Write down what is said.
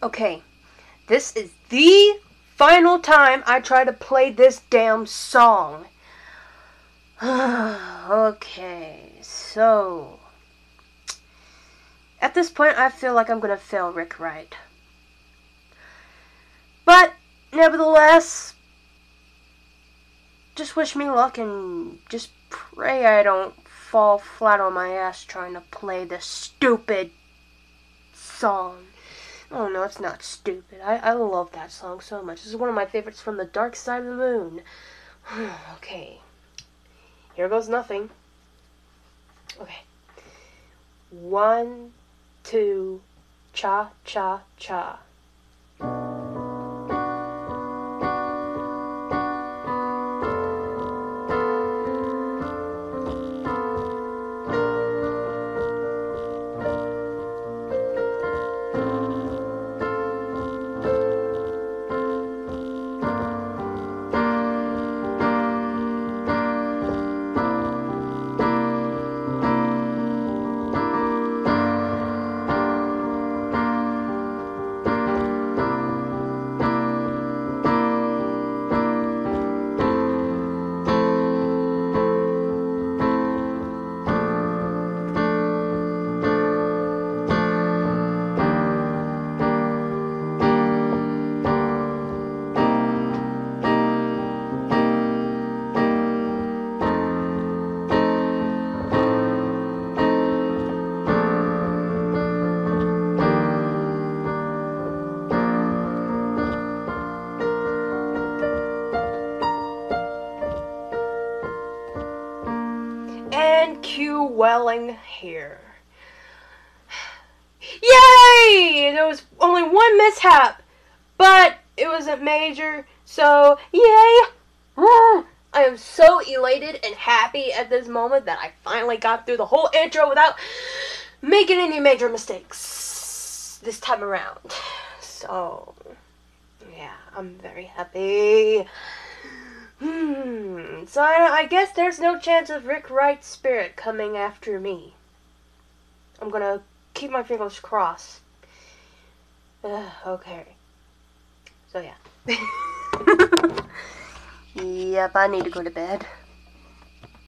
Okay, this is the final time I try to play this damn song. Okay, so at this point I feel like I'm gonna fail Rick Wright. But nevertheless, just wish me luck and just pray I don't fall flat on my ass trying to play this stupid song. Oh no, it's not stupid. I love that song so much. This is one of my favorites from The Dark Side of the Moon. Okay. Here goes nothing. Okay. 1, 2, cha, cha, cha. And cue Welling here. Yay! There was only one mishap, but it wasn't major, so yay! I am so elated and happy at this moment that I finally got through the whole intro without making any major mistakes this time around. So, yeah, I'm very happy. So I guess there's no chance of Rick Wright's spirit coming after me. I'm gonna keep my fingers crossed. Okay. So yeah. Yep, I need to go to bed.